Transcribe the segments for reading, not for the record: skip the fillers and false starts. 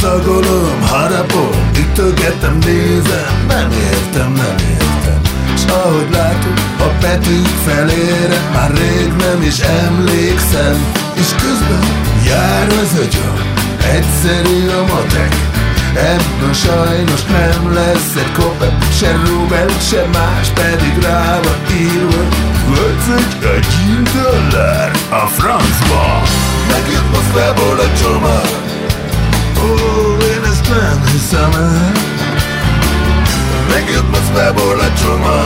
szagolom, harapom, ütögetem, nézem, nem értem. S ahogy látom, a betűk felére már rég nem is emlékszem. És közben jár az agyam, egyszerű a matek. Ebből sajnos nem lesz egy kopek, se rubel, se más, pedig rá van írva. $1 a francba. Megjött Moszkvából a csomag. Ó, én ezt nem hiszem el. Megjött Moszkvából a csomag.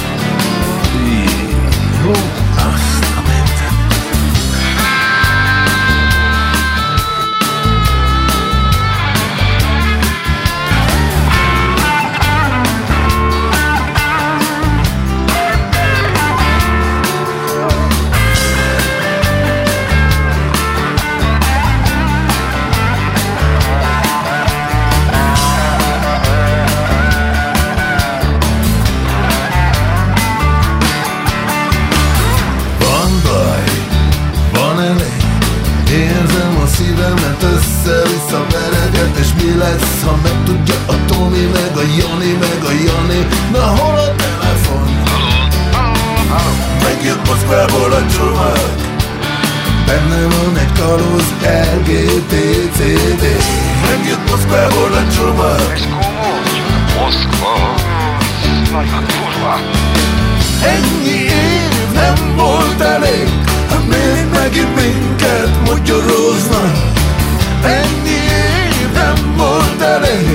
Hú, azt a mentem. Szívemet össze-vissza vereget, és mi lesz, ha megtudja a Tomi, meg a Jani, meg a Jani? Na hol a telefon? Megjött Moszkvából a csomag. Benne van egy kalóz LGTCD. Megjött Moszkvából a csomag. Ez komoly, Moszkva, nagyon durva. Ennyi év nem volt elég, még megint minket mogyoroznak. Ennyi év nem volt elég.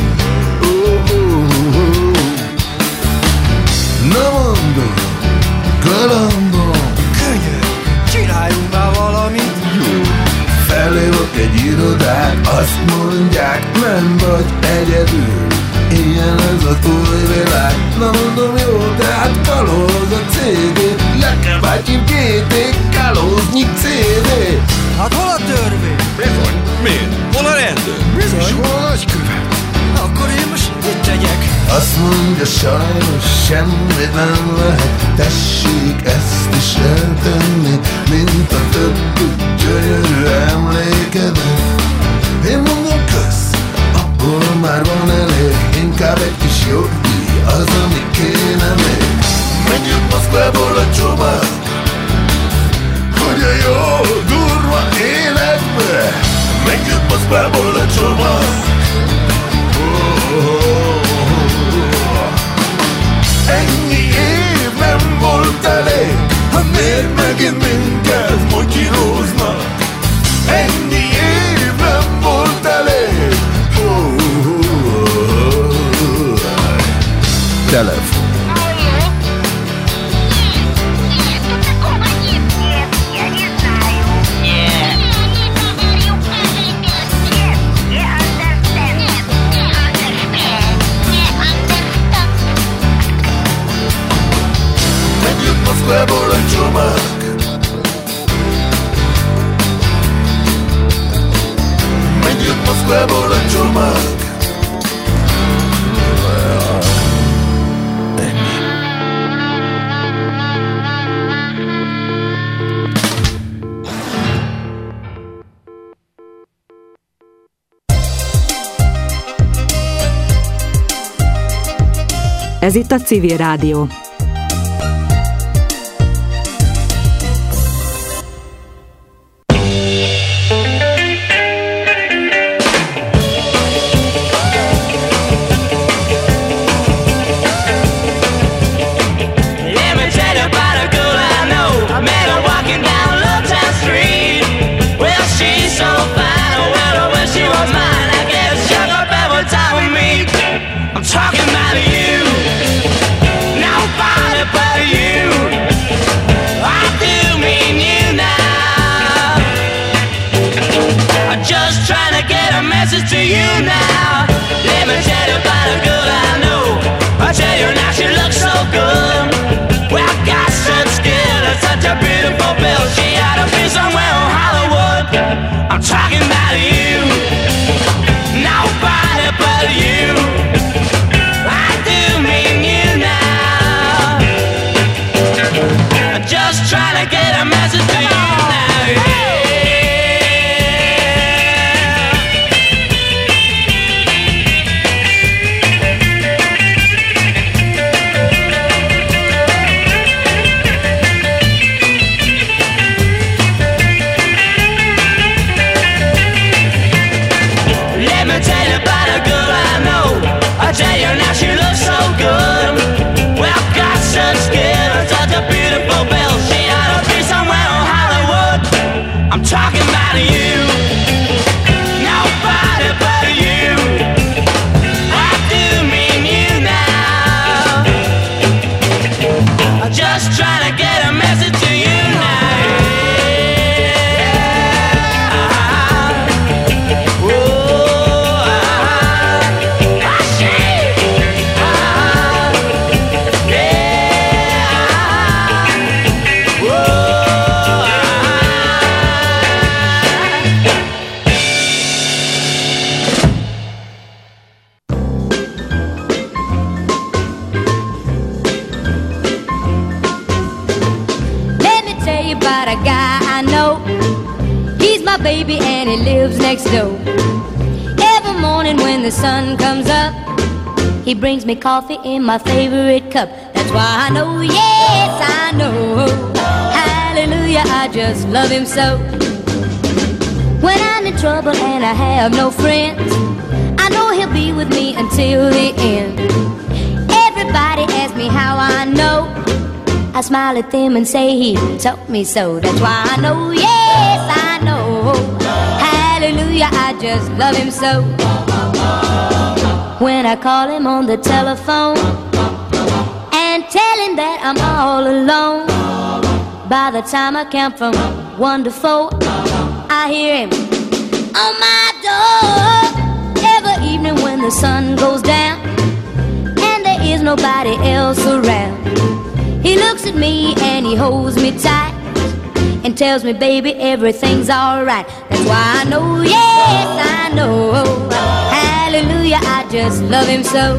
Na mondom, galambom, könyör, csináljunk már valamit. jó. Felhívok egy irodát, azt mondják, nem vagy egyedül. Ilyen ez az új világ. Na mondom, jó, de hát kalóz a CD. Le kell bátyim GT, kalóznyi CD. Hát hol a törvény? Bizony, miért? Hol a rendőr? Bizony. És hol a nagykövet? Akkor én most mit tegyek? Azt mondja, sajnos semmit nem lehet. Tessék ezt is eltenni, mint a többi gyönyörű emlékedet. Én mondom, kösz, abból már van elég. Inkább egy kis jogdíj, az, ami kéne még. Megjött Moszkvából a csomag, hogy a jó, durva életbe. Megjött Moszkvából a csomag. Ennyi év nem volt elég, ha miért megint minket motyíróznak. Ennyi év nem volt elég. Telefon. Megjött Moszkvából a csomag. Megjött Moszkvából a csomag. Ez itt a Civil Rádió. Talking about you. Now next door. Every morning when the sun comes up, he brings me coffee in my favorite cup. That's why I know, yes, I know, hallelujah, I just love him so. When I'm in trouble and I have no friends, I know he'll be with me until the end. Everybody asks me how I know. I smile at them and say he taught me so. That's why I know, yes, I know, hallelujah, I just love him so. When I call him on the telephone and tell him that I'm all alone, by the time I count from 1 to 4, I hear him on my door. Every evening when the sun goes down and there is nobody else around, he looks at me and he holds me tight and tells me, baby, everything's alright. That's why I know, yes, I know, hallelujah, I just love him so.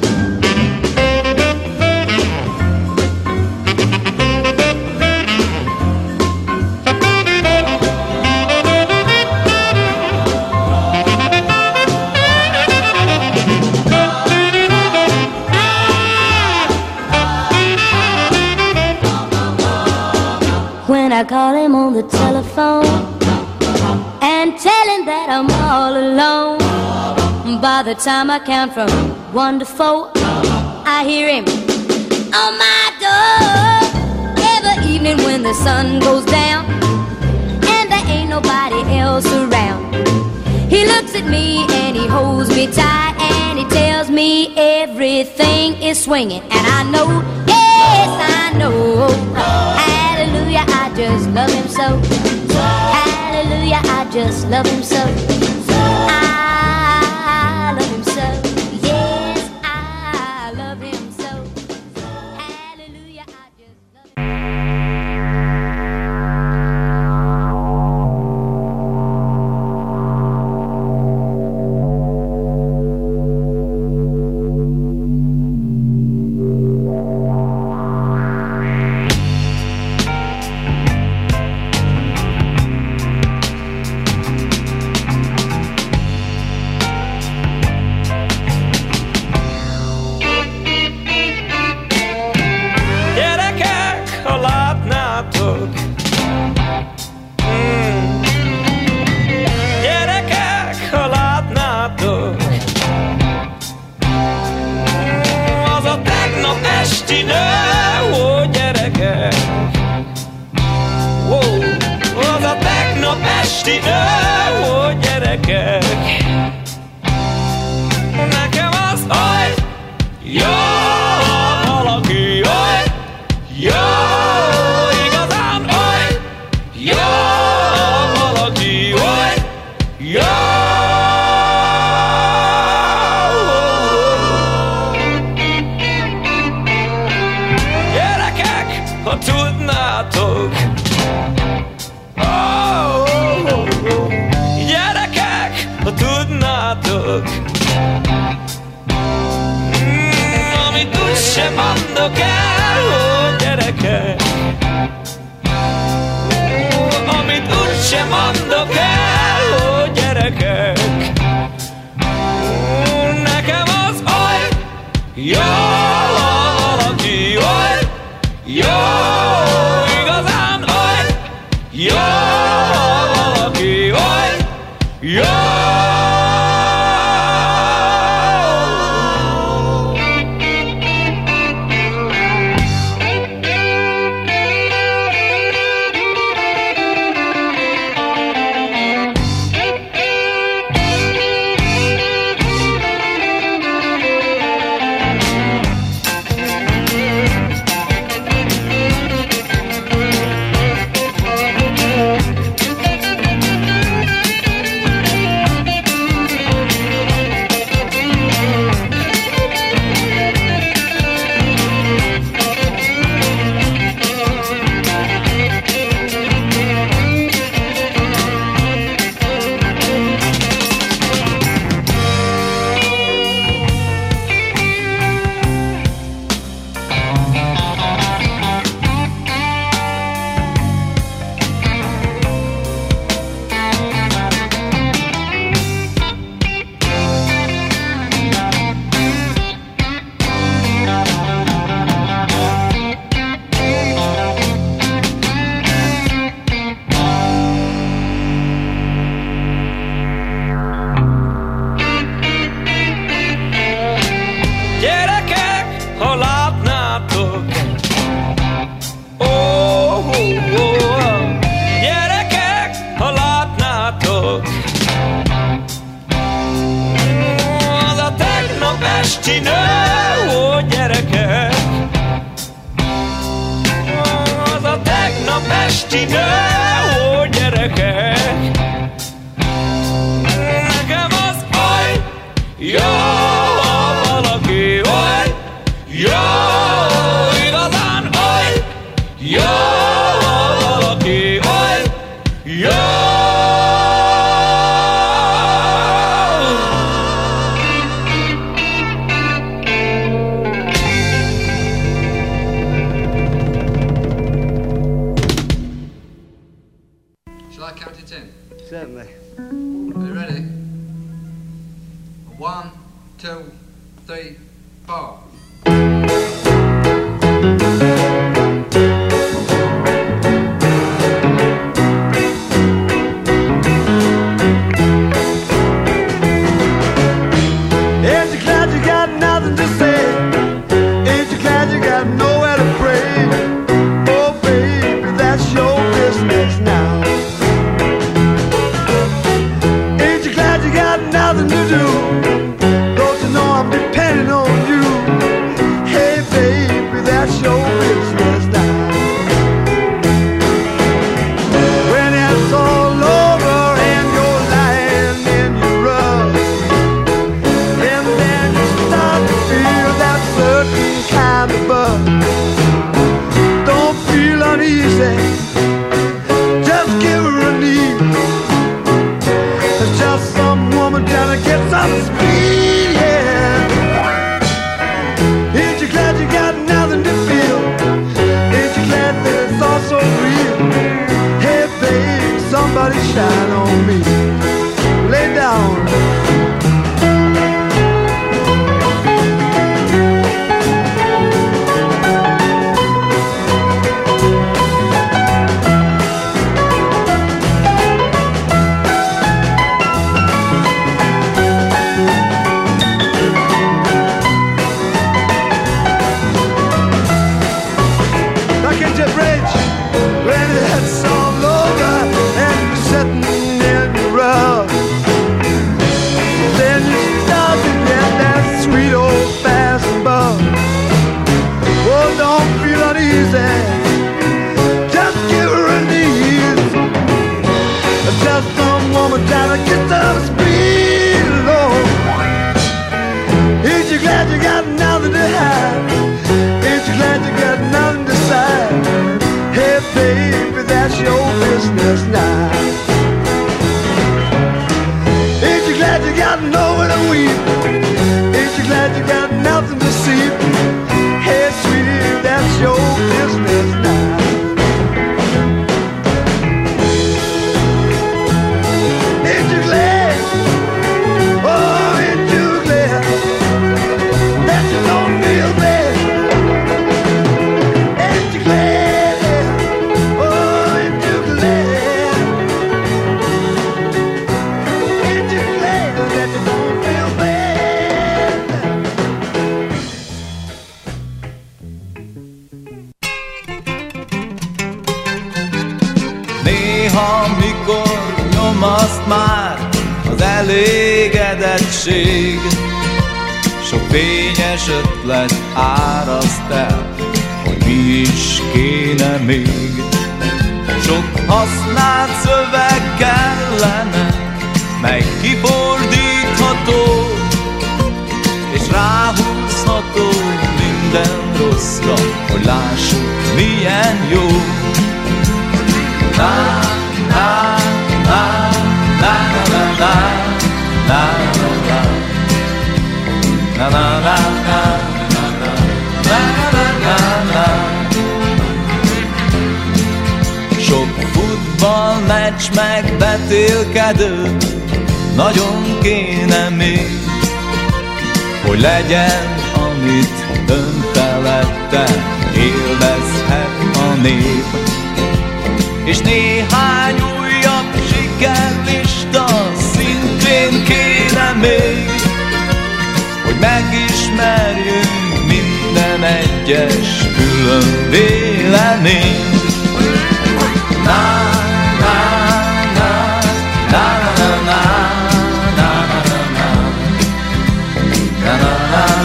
When I call him on the telephone and tell him that I'm all alone, by the time I count from 1 to 4, I hear him on my door. Every evening when the sun goes down and there ain't nobody else around, he looks at me and he holds me tight and he tells me everything is swinging. And I know, yes, I know, hallelujah, I just love him so. Hallelujah, I just love him so. I love him so. Yes, I love him so. Hallelujah, I just love him. pesti nő, ó gyerekek. Az a tegnap esti nő, ó gyerekek. Nekem az aj, jó, ha valaki aj, jó, igazán aj, jó, ha valaki aj, jó. Certainly. Are you ready? 1, 2, 3, 4. Ain't you glad you got nothing to say? Ain't you glad you got nowhere to pray? Oh baby, that's your business now. You got nothing to do. Don't you know I'm depending on you? Hey baby, that's your business now. When it's all over and you're lying in your rust, and then you start to feel that certain kind of buzz. Don't feel uneasy, just give her a knee. It's just some woman trying to get some speed, yeah. Ain't you glad you got nothing to feel? Ain't you glad that it's all so real? Hey babe, somebody shine on me. Lay down. Just give her a knees. Just some woman trying to get some speed, Lord. Ain't you glad you got nothing to hide? Ain't you glad you got nothing to say? Hey baby, that's your business now. Ain't you glad you got nowhere to weep? Ain't you glad you got nothing to see? Hey sweetie, that's your business now. Ain't you glad? Oh, ain't you glad that you don't feel bad? Ain't you glad? Oh, ain't you glad? Ain't you glad that you don't feel bad? Néha, mikor nyomaszt már az elégedettség, sok fényes ötlet áraszt el, hogy mi is kéne még. Sok használt szöveg kellene, mely kifordítható, és ráhúzható minden rosszra, hogy lássuk milyen jó. Na, na, na, na, na, na, na, na, na, na, na, na. Sok futballmeccs meg betélkedő, nagyon kéne még, hogy legyen, amit önfeledten élvezhet a nép. És néhány újabb sikerlista szintén kéne még, hogy megismerjünk minden egyes külön véleményt. Na, na, na, na, na, na, na, na, na, na, na, na, na.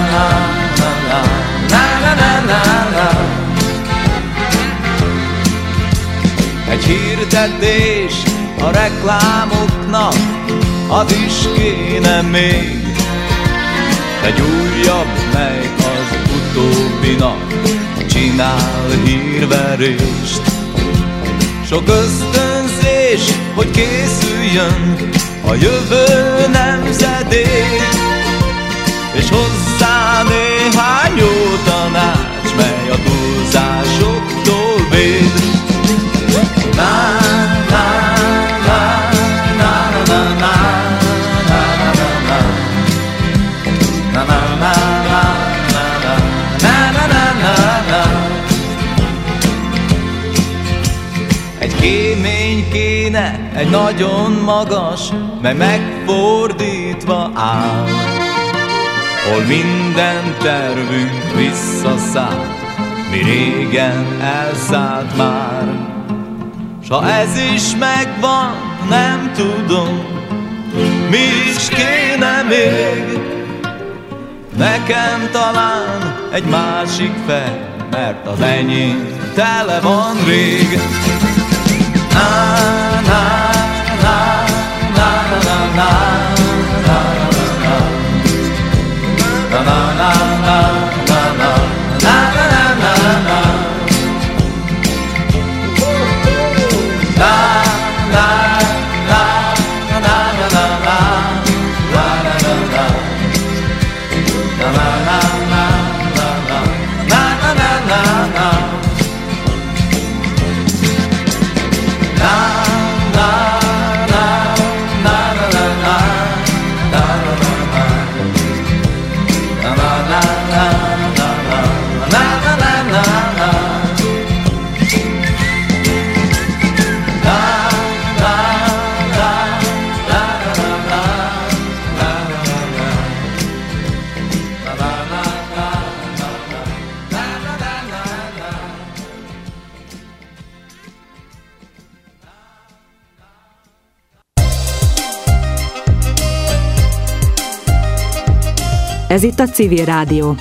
ültetés a reklámoknak, az is kéne még. Egy újabb, mely az utóbbinak csinál hírverést. Sok ösztönzés, hogy készüljön a jövő nemzedék, és hozzá néhány jó tanács, mely a túlzásoktól véd. Na, na, na, na, na, na, na, na, na, na, na, egy kémény kéne, egy nagyon magas, mely megfordítva áll, hol minden tervünk visszaszáll, mi régen elszállt már. S ha ez is megvan, nem tudom, mi is kéne még. Nekem talán egy másik fej, mert az enyém tele van rég. Na, na, na, na, na, na, na, na, na, na, na, Ez itt a Civil Rádió.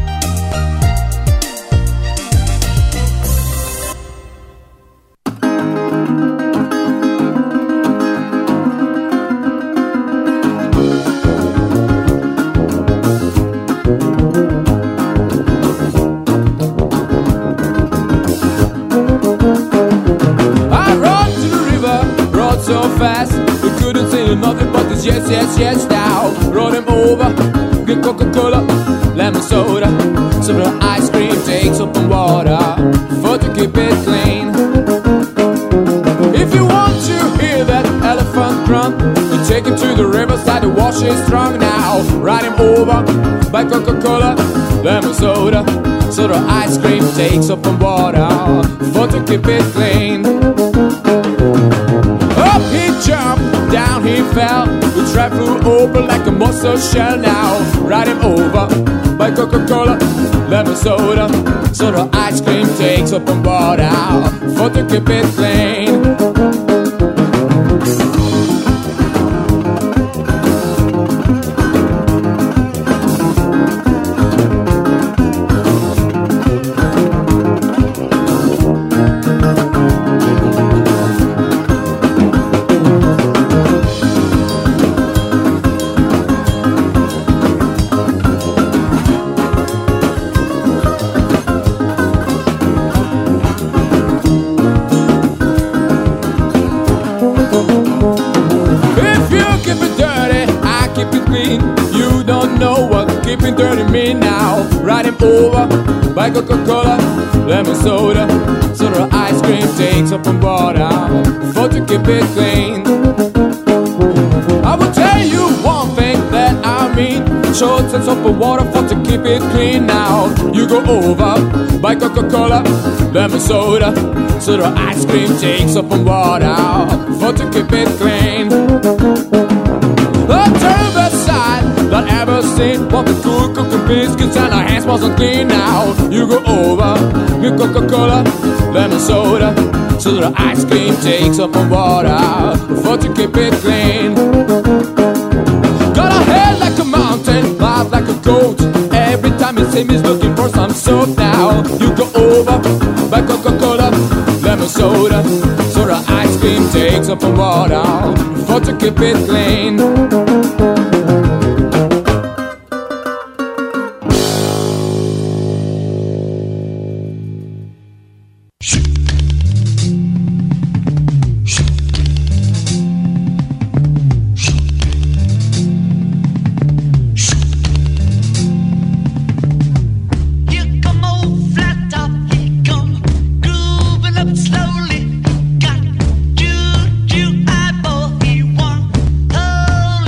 Yes, yes, yes, now run him over. Get Coca-Cola, lemon soda, some of the ice cream, take soap and water for to keep it clean. If you want to hear that elephant grunt, then take him to the riverside to wash his trunk now. Ride him over by Coca-Cola, lemon soda, some of the ice cream, take soap and water for to keep it clean. Up he jumped, down he fell. The trap flew open like a monster shell now. Ride him over by Coca-Cola, lemon soda, soda ice cream, takes up and bought out for to keep it clean. Keeping dirty me now. Ride him over by Coca-Cola, lemon soda, soda ice cream, takes up and bought out for to keep it clean. I will tell you one thing that I mean, shorts and soap and water for to keep it clean now. You go over by Coca-Cola, lemon soda, soda ice cream, takes up and bought out for to keep it clean. Turn the side that ever seen. What the cool cooking biscuits and our hands wasn't clean now. You go over with Coca-Cola, lemon soda, so the ice cream takes up on water for to keep it clean. Got a head like a mountain, mouth like a goat. Every time you see me looking for some soap now. You go over by Coca-Cola, lemon soda, so the ice cream up in water for to keep it clean. Slowly got juju eyeball. He won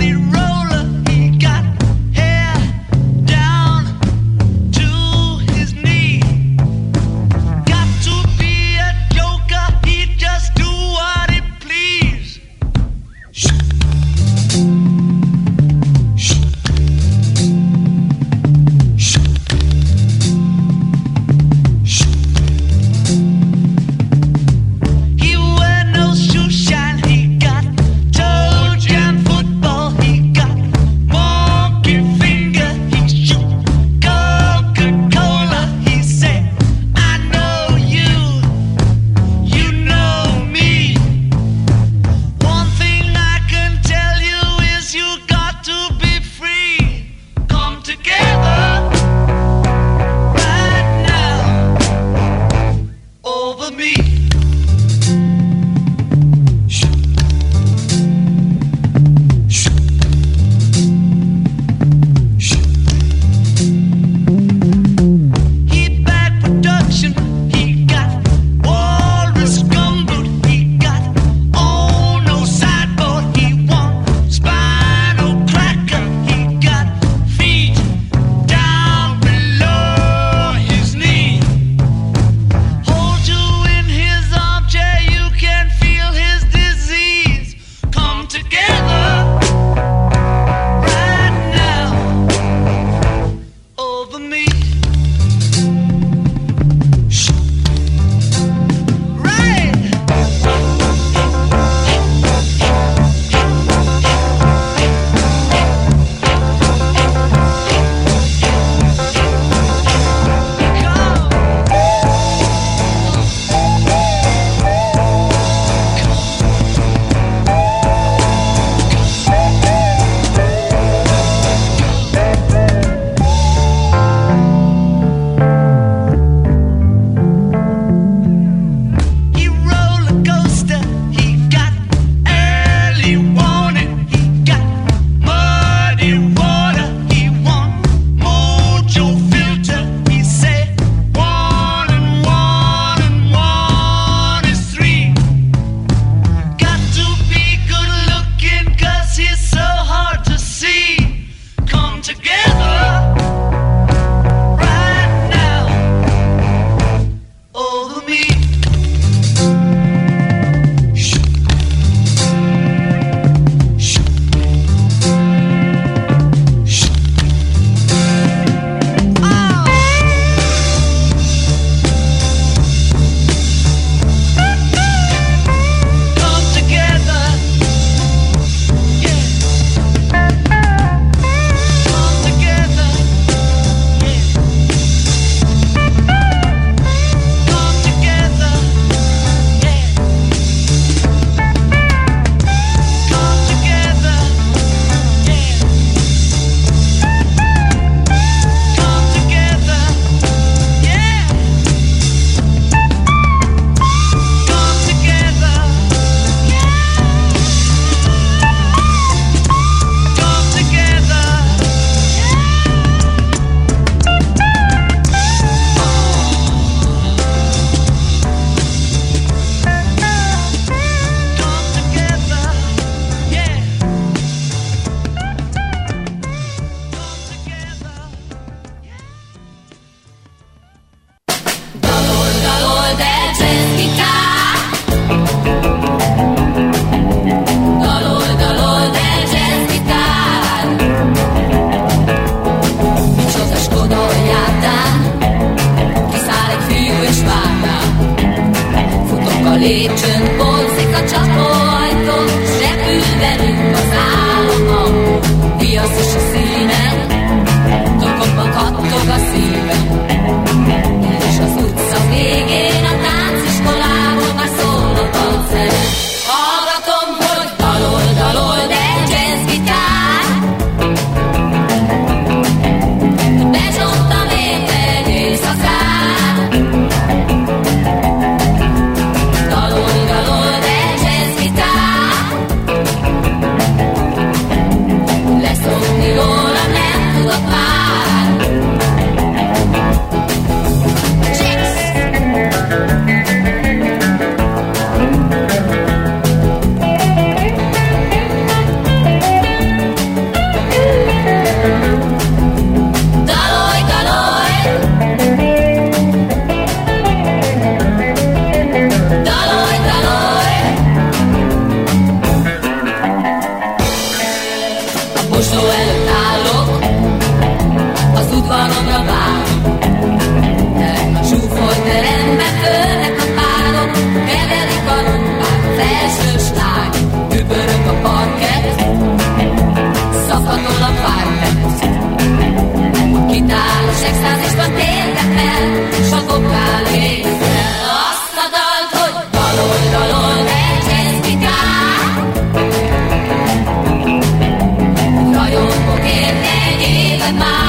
my